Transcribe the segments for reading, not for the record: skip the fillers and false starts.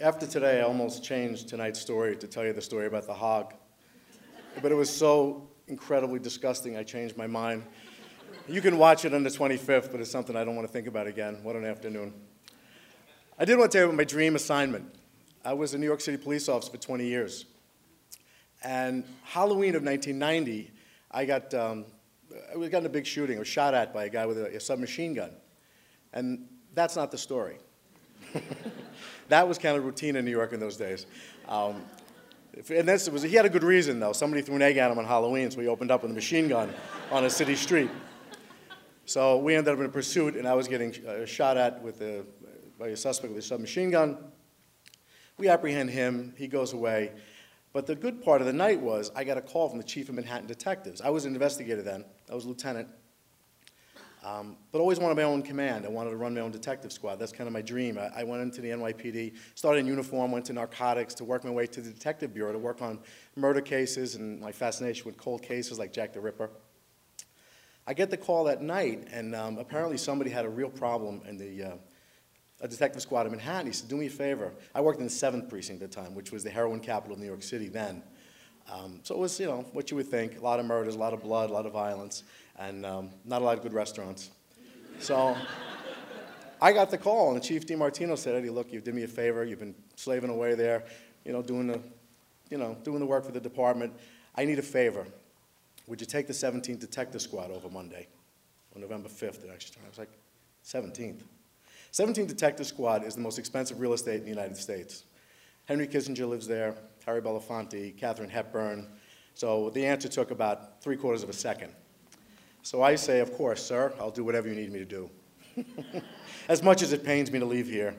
After today, I almost changed tonight's story to tell you the story about the hog. But it was so incredibly disgusting, I changed my mind. You can watch it on the 25th, but it's something I don't want to think about again. What an afternoon. I did want to tell you about my dream assignment. I was a New York City police officer for 20 years. And Halloween of 1990, I got in a big shooting. I was shot at by a guy with a submachine gun. And that's not the story. That was kind of routine in New York in those days. He had a good reason, though. Somebody threw an egg at him on Halloween, so he opened up with a machine gun on a city street. So we ended up in a pursuit, and I was getting shot at by a suspect with a submachine gun. We apprehend him. He goes away. But the good part of the night was I got a call from the chief of Manhattan Detectives. I was an investigator then. I was a lieutenant. But always wanted my own command. I wanted to run my own detective squad. That's kind of my dream. I went into the NYPD, started in uniform, went to narcotics to work my way to the detective bureau to work on murder cases and my fascination with cold cases like Jack the Ripper. I get the call that night, and apparently somebody had a real problem in a detective squad in Manhattan. He said, do me a favor. I worked in the 7th Precinct at the time, which was the heroin capital of New York City then. So it was, what you would think, a lot of murders, a lot of blood, a lot of violence, and not a lot of good restaurants. So I got the call, and Chief DiMartino said, Eddie, look, you did me a favor. You've been slaving away there, doing the work for the department. I need a favor. Would you take the 17th Detective Squad over Monday, on November 5th? I was like, 17th? 17th Detective Squad is the most expensive real estate in the United States. Henry Kissinger lives there, Harry Belafonte, Katharine Hepburn. So the answer took about 3/4 of a second. So I say, of course, sir, I'll do whatever you need me to do. As much as it pains me to leave here.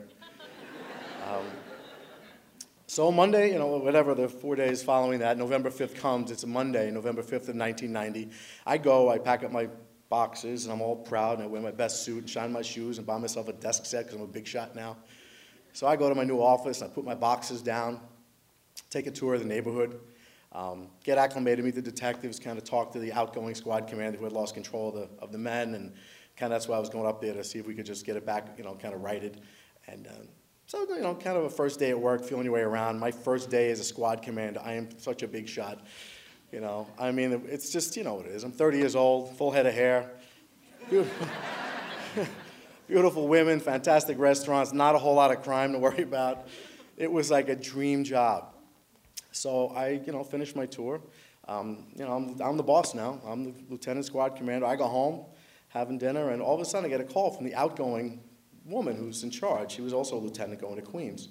So Monday, whatever the 4 days following that, November 5th comes. It's a Monday, November 5th of 1990. I go, I pack up my boxes, and I'm all proud, and I wear my best suit and shine my shoes and buy myself a desk set because I'm a big shot now. So I go to my new office, and I put my boxes down, take a tour of the neighborhood, get acclimated, meet the detectives, kind of talk to the outgoing squad commander who had lost control of the men, and kind of that's why I was going up there to see if we could just get it back, kind of righted. And so, kind of a first day at work, feeling your way around. My first day as a squad commander, I am such a big shot. I mean, it's just, what it is. I'm 30 years old, full head of hair. Beautiful women, fantastic restaurants, not a whole lot of crime to worry about. It was like a dream job. So I, finished my tour. I'm the boss now. I'm the lieutenant squad commander. I go home, having dinner, and all of a sudden I get a call from the outgoing woman who's in charge. She was also a lieutenant going to Queens.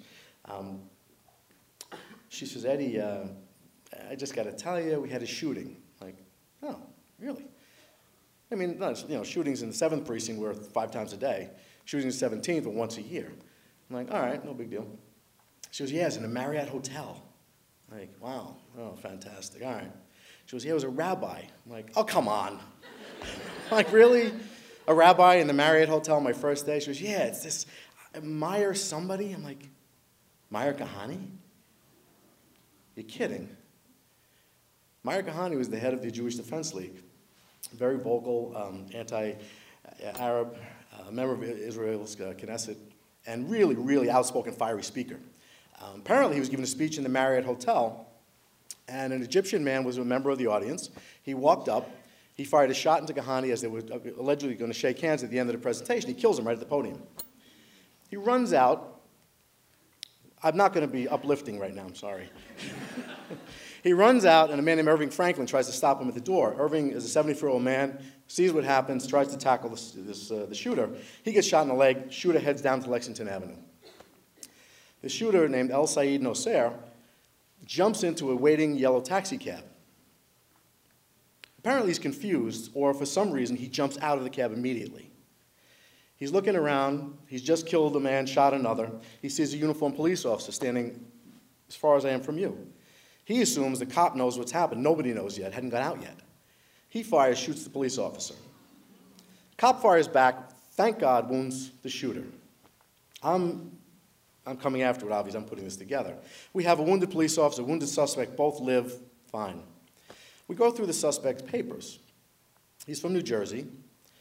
She says, Eddie, I just got to tell you, we had a shooting. Like, oh, really? I mean, shootings in the 7th Precinct were 5 times a day. Shootings in the 17th were once a year. I'm like, all right, no big deal. She goes, yeah, it's in a Marriott hotel. I'm like, wow, oh, fantastic, all right. She goes, yeah, it was a rabbi. I'm like, oh, come on. I'm like, really? A rabbi in the Marriott hotel on my first day? She goes, yeah, it's this Meyer somebody. I'm like, Meyer Kahane? You're kidding. Meyer Kahane was the head of the Jewish Defense League. Very vocal, anti-Arab, member of Israel's Knesset, and really, really outspoken, fiery speaker. Apparently, he was giving a speech in the Marriott Hotel, and an Egyptian man was a member of the audience. He walked up, he fired a shot into Kahane as they were allegedly going to shake hands at the end of the presentation. He kills him right at the podium. He runs out. I'm not going to be uplifting right now, I'm sorry. He runs out, and a man named Irving Franklin tries to stop him at the door. Irving is a 74-year-old man, sees what happens, tries to tackle the shooter. He gets shot in the leg. Shooter heads down to Lexington Avenue. The shooter, named El Said Nosser, jumps into a waiting yellow taxi cab. Apparently he's confused, or for some reason he jumps out of the cab immediately. He's looking around. He's just killed a man, shot another. He sees a uniformed police officer standing as far as I am from you. He assumes the cop knows what's happened. Nobody knows yet, hadn't got out yet. He fires, shoots the police officer. Cop fires back, thank God, wounds the shooter. I'm coming after it, obviously, I'm putting this together. We have a wounded police officer, a wounded suspect, both live fine. We go through the suspect's papers. He's from New Jersey.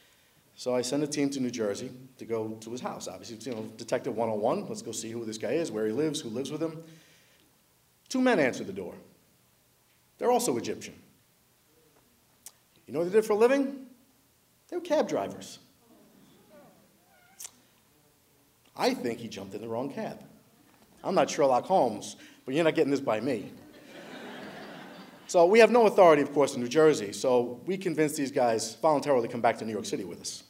So I send a team to New Jersey to go to his house. Obviously, it's, Detective 101. Let's go see who this guy is, where he lives, who lives with him. 2 men answer the door. They're also Egyptian. You know what they did for a living? They were cab drivers. I think he jumped in the wrong cab. I'm not Sherlock Holmes, but you're not getting this by me. So we have no authority, of course, in New Jersey, so we convinced these guys voluntarily to come back to New York City with us.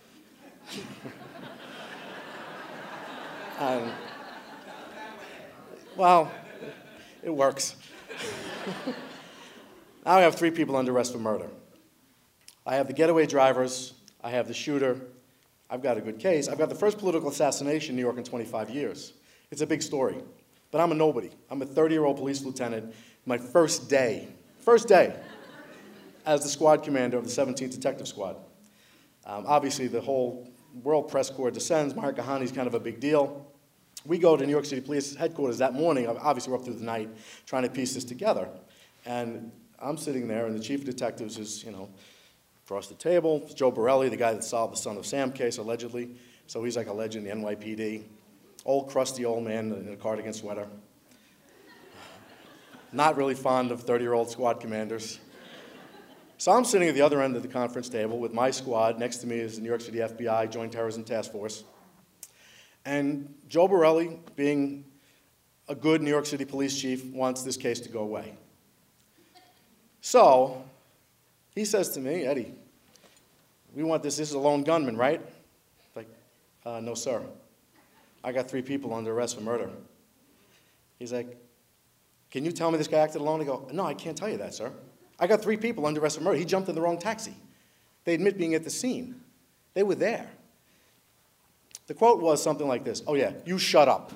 Well, it works. Now I have 3 people under arrest for murder. I have the getaway drivers, I have the shooter, I've got a good case. I've got the first political assassination in New York in 25 years. It's a big story, but I'm a nobody. I'm a 30-year-old police lieutenant, my first day as the squad commander of the 17th Detective Squad. Obviously, the whole world press corps descends. Maher Kahani's kind of a big deal. We go to New York City Police headquarters that morning. Obviously, we're up through the night trying to piece this together. And I'm sitting there, and the chief of detectives is, across the table. It's Joe Borelli, the guy that solved the Son of Sam case, allegedly. So he's like a legend in the NYPD. Old, crusty old man in a cardigan sweater. Not really fond of 30-year-old squad commanders. So I'm sitting at the other end of the conference table with my squad. Next to me is the New York City FBI Joint Terrorism Task Force. And Joe Borelli, being a good New York City police chief, wants this case to go away. So he says to me, Eddie, we want this is a lone gunman, right? Like, no, sir. I got 3 people under arrest for murder. He's like, can you tell me this guy acted alone? I go, no, I can't tell you that, sir. I got 3 people under arrest for murder. He jumped in the wrong taxi. They admit being at the scene. They were there. The quote was something like this. Oh, yeah, you shut up.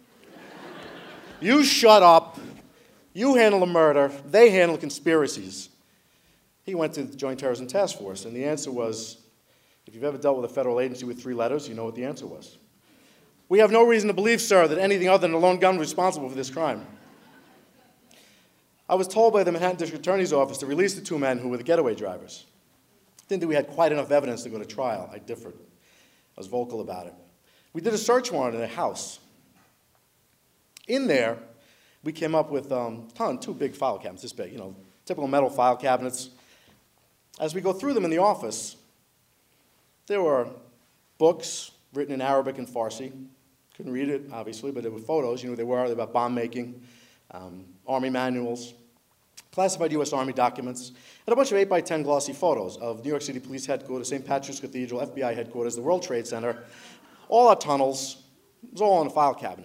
You shut up. You handle the murder. They handle conspiracies. He went to the Joint Terrorism Task Force, and the answer was, if you've ever dealt with a federal agency with 3 letters, you know what the answer was. We have no reason to believe, sir, that anything other than a lone gunman was responsible for this crime. I was told by the Manhattan District Attorney's Office to release the 2 men who were the getaway drivers. I didn't think we had quite enough evidence to go to trial. I differed. I was vocal about it. We did a search warrant in their house. In there, we came up with 2 big file cabinets, this big, typical metal file cabinets. As we go through them in the office, there were books written in Arabic and Farsi. Couldn't read it, obviously, but there were photos. They were about bomb making, Army manuals, classified U.S. Army documents, and a bunch of 8x10 glossy photos of New York City Police Headquarters, St. Patrick's Cathedral, FBI Headquarters, the World Trade Center, all our tunnels. It was all in a file cabinet.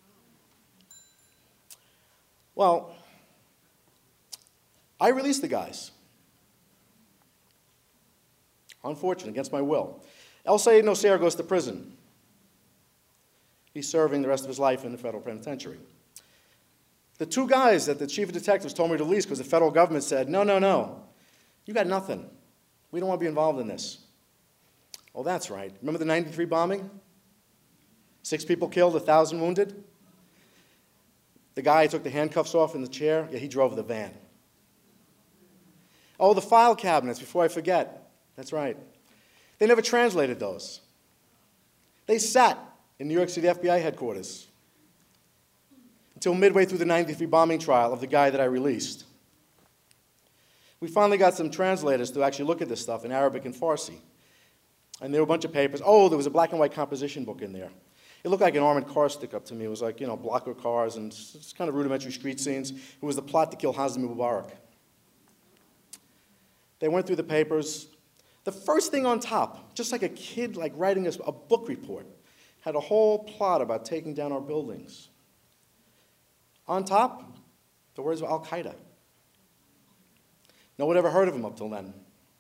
Well, I released the guys. Unfortunately, against my will. El Sayed Nosair goes to prison. He's serving the rest of his life in the federal penitentiary. The 2 guys that the chief of detectives told me to release because the federal government said, no, no, no, you got nothing. We don't want to be involved in this. Oh, that's right. Remember the 93 bombing? 6 people killed, 1,000 wounded? The guy who took the handcuffs off in the chair, yeah, he drove the van. Oh, the file cabinets, before I forget. That's right. They never translated those. They sat in New York City FBI headquarters until midway through the 93 bombing trial of the guy that I released. We finally got some translators to actually look at this stuff in Arabic and Farsi. And there were a bunch of papers. Oh, there was a black and white composition book in there. It looked like an armored car stick-up to me. It was like, blocker cars and it's kind of rudimentary street scenes. It was the plot to kill Hosni Mubarak. They went through the papers. The first thing on top, just like a kid writing a book report, had a whole plot about taking down our buildings. On top, the words of Al-Qaeda. No one ever heard of him up till then.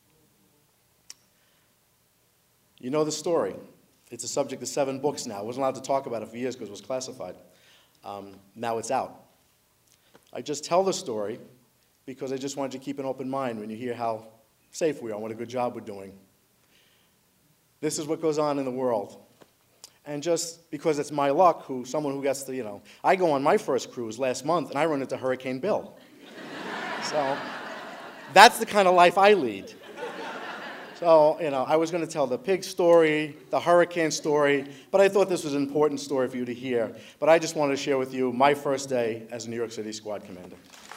You know the story. It's a subject of 7 books now. I wasn't allowed to talk about it for years because it was classified. Now it's out. I just tell the story because I just wanted you to keep an open mind when you hear how safe we are and what a good job we're doing. This is what goes on in the world. And just because it's my luck, someone who gets to, I go on my first cruise last month and I run into Hurricane Bill. So that's the kind of life I lead. So, I was going to tell the pig story, the hurricane story, but I thought this was an important story for you to hear. But I just wanted to share with you my first day as a New York City Squad Commander.